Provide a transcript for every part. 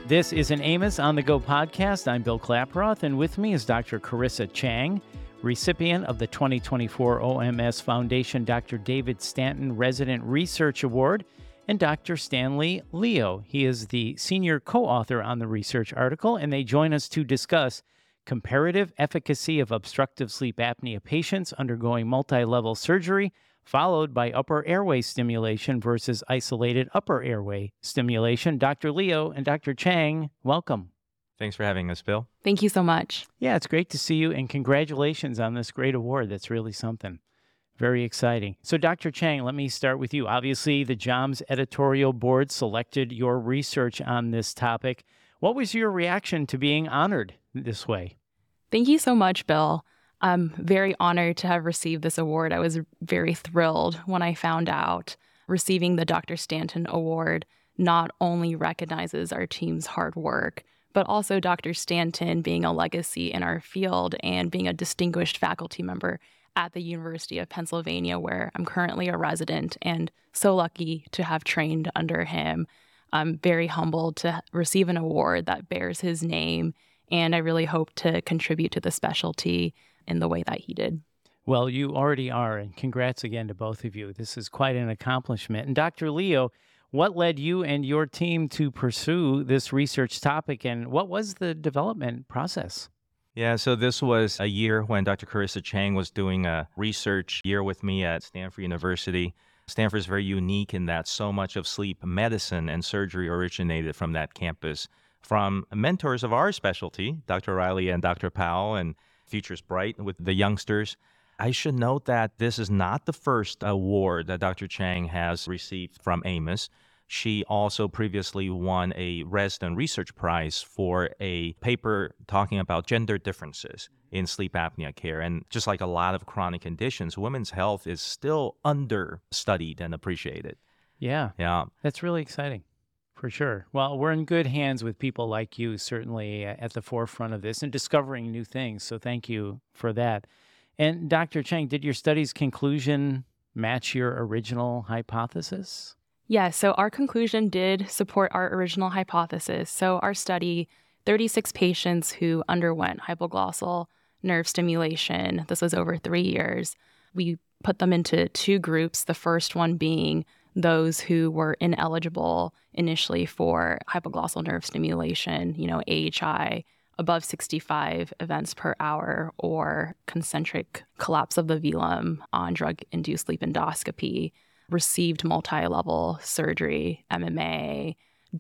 This is an Amos on the Go podcast. I'm Bill Klaproth, and with me is Dr. Carissa Chang, recipient of the 2024 OMS Foundation Dr. David Stanton Resident Research Award, and Dr. Stanley Leo. He is the senior co-author on the research article, and they join us to discuss comparative efficacy of obstructive sleep apnea patients undergoing multi-level surgery, followed by upper airway stimulation versus isolated upper airway stimulation. Dr. Leo and Dr. Chang, welcome. Thanks for having us, Bill. Thank you so much. Yeah, it's great to see you, and congratulations on this great award. That's really something. Very exciting. So, Dr. Chang, let me start with you. Obviously, the JOMS editorial board selected your research on this topic. What was your reaction to being honored this way? Thank you so much, Bill. I'm very honored to have received this award. I was very thrilled when I found out. Receiving the Dr. Stanton Award not only recognizes our team's hard work, but also Dr. Stanton being a legacy in our field and being a distinguished faculty member at the University of Pennsylvania, where I'm currently a resident and so lucky to have trained under him. I'm very humbled to receive an award that bears his name, and I really hope to contribute to the specialty in the way that he did. Well, you already are, and congrats again to both of you. This is quite an accomplishment. And Dr. Leo, what led you and your team to pursue this research topic, and what was the development process? Yeah, so this was a year when Dr. Carissa Chang was doing a research year with me at Stanford University. Stanford is very unique in that so much of sleep medicine and surgery originated from that campus, from mentors of our specialty, Dr. Riley and Dr. Powell, and Future's Bright with the youngsters. I should note that this is not the first award that Dr. Chang has received from Amos. She also previously won a resident research prize for a paper talking about gender differences in sleep apnea care. And just like a lot of chronic conditions, women's health is still understudied and appreciated. Yeah, that's really exciting. For sure. Well, we're in good hands with people like you, certainly at the forefront of this and discovering new things. So thank you for that. And Dr. Chang, did your study's conclusion match your original hypothesis? Yeah, so our conclusion did support our original hypothesis. So our study, 36 patients who underwent hypoglossal nerve stimulation, this was over 3 years. We put them into two groups, the first one being those who were ineligible initially for hypoglossal nerve stimulation, AHI above 65 events per hour, or concentric collapse of the velum on drug-induced sleep endoscopy, received multi-level surgery, MMA,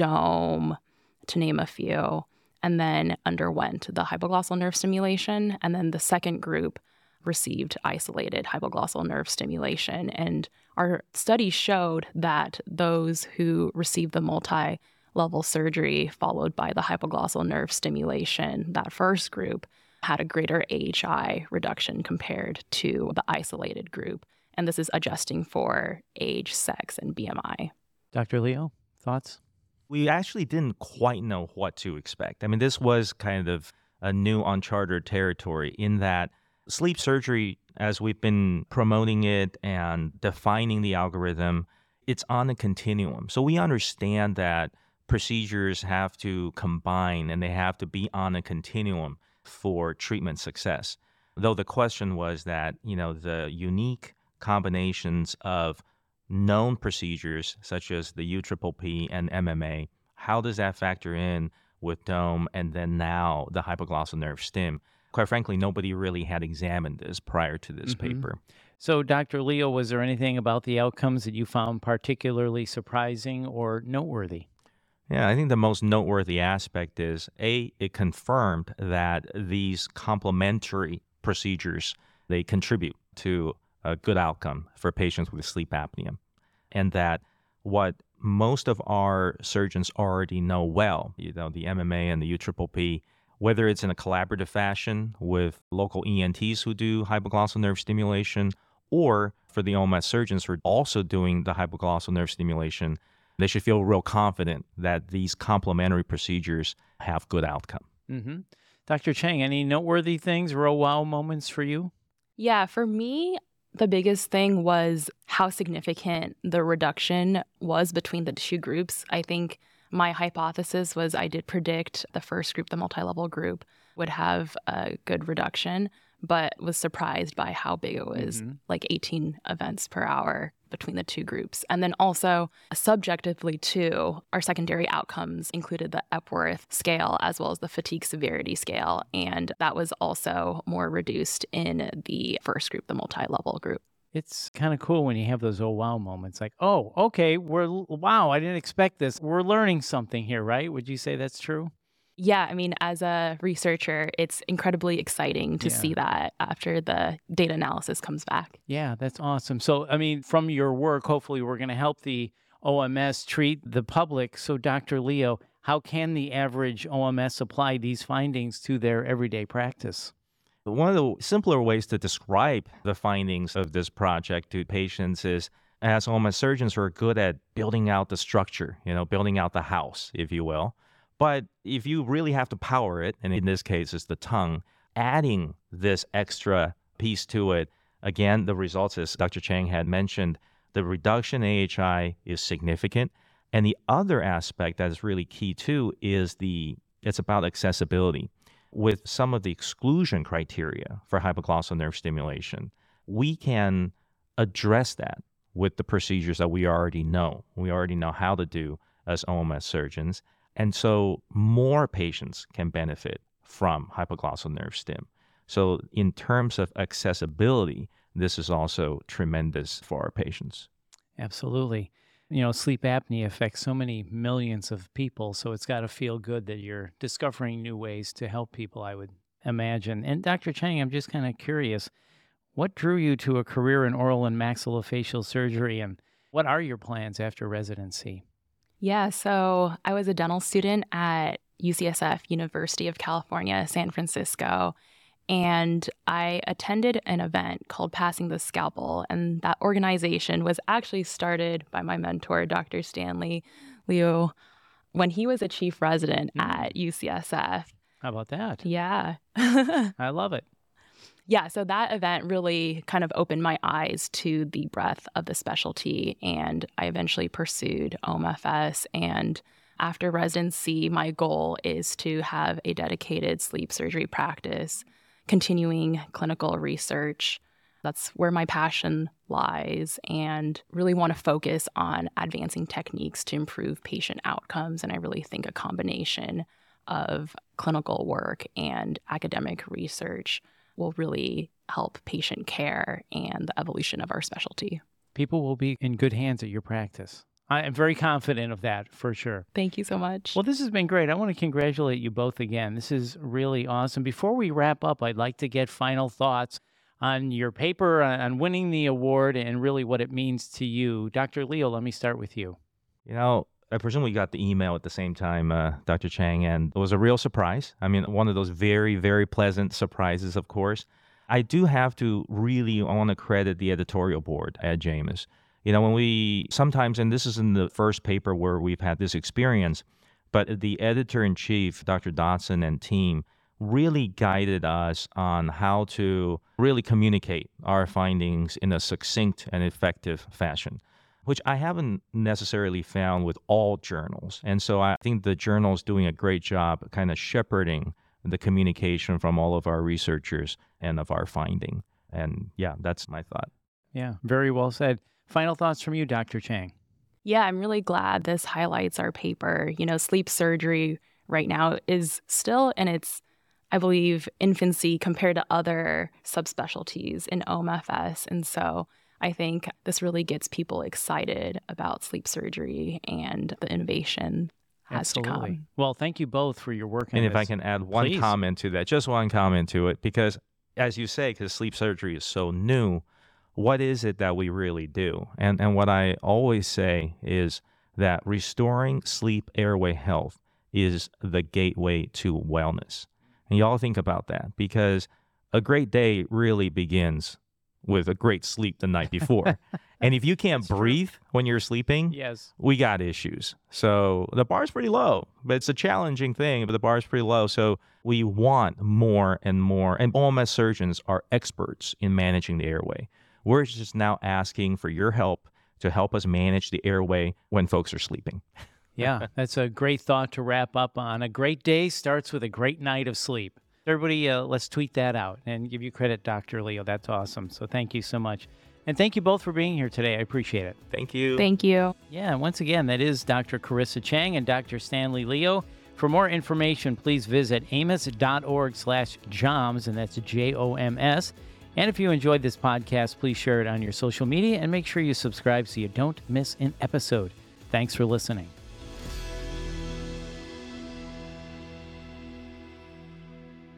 dome, to name a few, and then underwent the hypoglossal nerve stimulation. And then the second group received isolated hypoglossal nerve stimulation. And our study showed that those who received the multi-level surgery followed by the hypoglossal nerve stimulation, that first group, had a greater AHI reduction compared to the isolated group. And this is adjusting for age, sex, and BMI. Dr. Leo, thoughts? We actually didn't quite know what to expect. I mean, this was kind of a new uncharted territory in that sleep surgery, as we've been promoting it and defining the algorithm, it's on a continuum. So we understand that procedures have to combine and they have to be on a continuum for treatment success. Though the question was that, the unique combinations of known procedures such as the UPPP and MMA, how does that factor in with dome and then now the hypoglossal nerve stim? Quite frankly, nobody really had examined this prior to this paper. So, Dr. Leo, was there anything about the outcomes that you found particularly surprising or noteworthy? Yeah, I think the most noteworthy aspect is, it confirmed that these complementary procedures, they contribute to a good outcome for patients with sleep apnea. And that what most of our surgeons already know well, the MMA and the UPPP, whether it's in a collaborative fashion with local ENTs who do hypoglossal nerve stimulation, or for the OMS surgeons who are also doing the hypoglossal nerve stimulation, they should feel real confident that these complementary procedures have good outcome. Dr. Chang, any noteworthy things, real wow moments for you? Yeah, for me, The biggest thing was how significant the reduction was between the two groups. I think my hypothesis was I did predict the first group, the multi-level group, would have a good reduction, but was surprised by how big it was, like 18 events per hour between the two groups. And then also, subjectively too, our secondary outcomes included the Epworth scale as well as the fatigue severity scale. And that was also more reduced in the first group, the multi-level group. It's kind of cool when you have those oh wow moments like, oh, okay, wow, I didn't expect this. We're learning something here, right? Would you say that's true? Yeah, I mean, as a researcher, it's incredibly exciting to see that after the data analysis comes back. Yeah, that's awesome. So, I mean, from your work, hopefully we're going to help the OMS treat the public. So, Dr. Leo, how can the average OMS apply these findings to their everyday practice? One of the simpler ways to describe the findings of this project to patients is, as OMS surgeons, we're good at building out the structure, building out the house, if you will. But if you really have to power it, and in this case it's the tongue, adding this extra piece to it, again, the results, as Dr. Chang had mentioned, the reduction in AHI is significant. And the other aspect that is really key too is it's about accessibility. With some of the exclusion criteria for hypoglossal nerve stimulation, we can address that with the procedures that we already know. We already know how to do as OMS surgeons. And so more patients can benefit from hypoglossal nerve stim. So in terms of accessibility, this is also tremendous for our patients. Absolutely. Sleep apnea affects so many millions of people, so it's got to feel good that you're discovering new ways to help people, I would imagine. And Dr. Chang, I'm just kind of curious, what drew you to a career in oral and maxillofacial surgery, and what are your plans after residency? Yeah, so I was a dental student at UCSF, University of California, San Francisco, and I attended an event called Passing the Scalpel, and that organization was actually started by my mentor, Dr. Stanley Liu, when he was a chief resident at UCSF. How about that? Yeah. I love it. Yeah, so that event really kind of opened my eyes to the breadth of the specialty, and I eventually pursued OMFS. And after residency, my goal is to have a dedicated sleep surgery practice, continuing clinical research. That's where my passion lies, and really want to focus on advancing techniques to improve patient outcomes. And I really think a combination of clinical work and academic research will really help patient care and the evolution of our specialty. People will be in good hands at your practice. I am very confident of that, for sure. Thank you so much. Well, this has been great. I want to congratulate you both again. This is really awesome. Before we wrap up, I'd like to get final thoughts on your paper, on winning the award, and really what it means to you. Dr. Leo, let me start with you. I presume we got the email at the same time, Dr. Chang, and it was a real surprise. I mean, one of those very, very pleasant surprises, of course. I do have to I want to credit the editorial board at JAMUS. When we sometimes, and this is in the first paper where we've had this experience, but the editor-in-chief, Dr. Dodson and team, really guided us on how to really communicate our findings in a succinct and effective fashion, which I haven't necessarily found with all journals. And so I think the journal's doing a great job kind of shepherding the communication from all of our researchers and of our finding. And yeah, that's my thought. Yeah, very well said. Final thoughts from you, Dr. Chang. Yeah, I'm really glad this highlights our paper. Sleep surgery right now is still in its, I believe, infancy compared to other subspecialties in OMFS. And so I think this really gets people excited about sleep surgery and the innovation has to come. Well, thank you both for your work on And this. if I can add one comment to that, just one comment to it, because as you say, because sleep surgery is so new, what is it that we really do? And what I always say is that restoring sleep airway health is the gateway to wellness. And y'all think about that, because a great day really begins with a great sleep the night before. And if you can't breathe when you're sleeping, yes, we got issues. So the bar's pretty low, but it's a challenging thing, but the bar's pretty low. So we want more and more. And OMS surgeons are experts in managing the airway. We're just now asking for your help to help us manage the airway when folks are sleeping. Yeah, that's a great thought to wrap up on. A great day starts with a great night of sleep. Everybody, let's tweet that out and give you credit, Dr. Leo. That's awesome. So thank you so much. And thank you both for being here today. I appreciate it. Thank you. Thank you. Yeah, and once again, that is Dr. Carissa Chang and Dr. Stanley Leo. For more information, please visit amos.org/JOMS, and that's JOMS. And if you enjoyed this podcast, please share it on your social media and make sure you subscribe so you don't miss an episode. Thanks for listening.